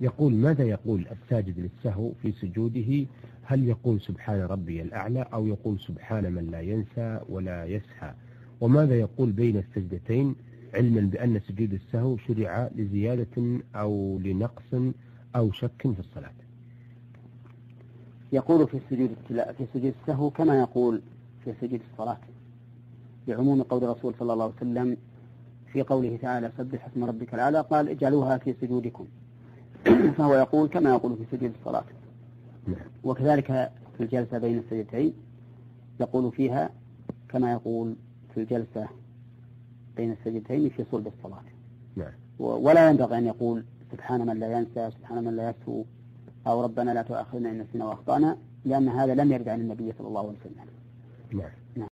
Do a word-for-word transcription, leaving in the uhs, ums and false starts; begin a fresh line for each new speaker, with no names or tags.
يقول: ماذا يقول الساجد للسهو في سجوده؟ هل يقول سبحان ربي الأعلى أو يقول سبحان من لا ينسى ولا يسهى؟ وماذا يقول بين السجدتين، علما بأن سجود السهو شرع لزيادة أو لنقص أو شك في الصلاة؟
يقول في سجود في سجود السهو كما يقول في سجود الصلاة، بعموم قول الرسول صلى الله عليه وسلم في قوله تعالى: سبح اسم ربك الأعلى، قال: اجعلوها في سجودكم. فهو يقول كما يقول في سجود الصلاة. وكذلك في الجلسة بين السجدتين يقول فيها كما يقول في الجلسة بين السجدتين في صلب الصلاة. ولا ينبغي أن يقول سبحان من لا ينسى، سبحان من لا يسهو، أو ربنا لا تؤاخذنا إن نسينا وأخطأنا، لأن هذا لم يرد عن النبي صلى الله عليه وسلم.